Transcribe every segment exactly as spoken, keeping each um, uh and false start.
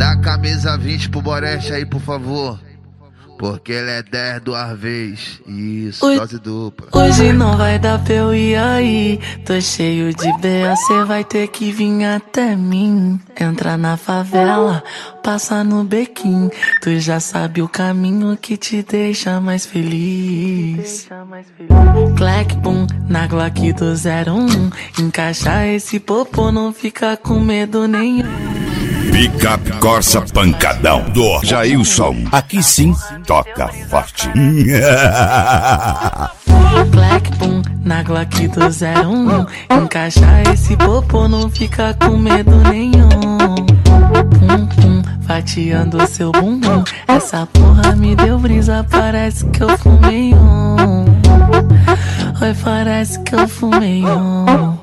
Dá camisa vinte pro Boreste aí, por favor. Porque ele é dez duas vezes. Isso, Hoje, dose dupla. Hoje não vai dar pra eu ir aí. Tô cheio de B A, cê vai ter que vir até mim. Entrar na favela, passar no bequim. Tu já sabe o caminho que te deixa mais feliz. Clack boom, na Glock do zero um. Encaixar esse popô, não fica com medo nenhum. Picape Corsa Pancadão do Jailson. Aqui sim, toca forte. Clack boom, na Glock do zero um. Encaixar esse popô, não fica com medo nenhum. Pum pum, fatiando seu bumbum. Essa porra me deu brisa, parece que eu fumei um. Oi, parece que eu fumei um.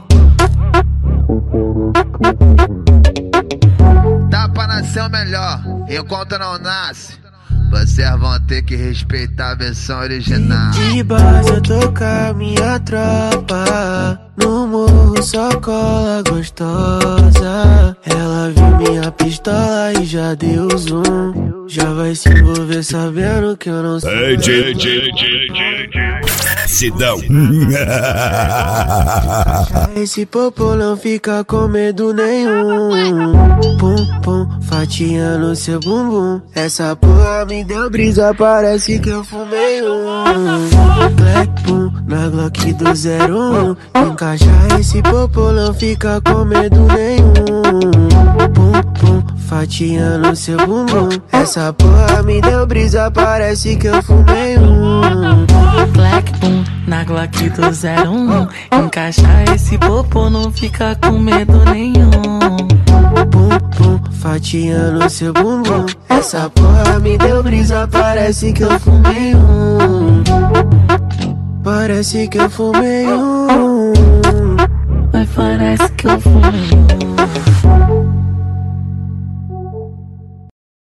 Dá pra nascer o melhor, enquanto não nasce. Vocês vão ter que respeitar a versão original. De base eu tô com a minha tropa. No morro só cola gostosa. Ela viu minha pistola e já deu zoom. Já vai se envolver sabendo que eu não sou. Ei, J, J, J, J, Sidão. Esse popô não fica com medo nenhum. Pum, pum, fatiando seu bumbum. Essa porra me deu brisa, parece que eu fumei um. Black pum, na Glock do zero um. Encaixar esse popô não fica com medo nenhum. Pum, pum, fatiando seu bumbum. Essa porra me deu brisa, parece que eu fumei um. Black boom, na Glock do zero um. Encaixar esse popô, não fica com medo nenhum. Pum, pum, fatiando seu bumbum. Essa porra me deu brisa, parece que eu fumei um. Parece que eu fumei um. Mas parece que eu fumei um.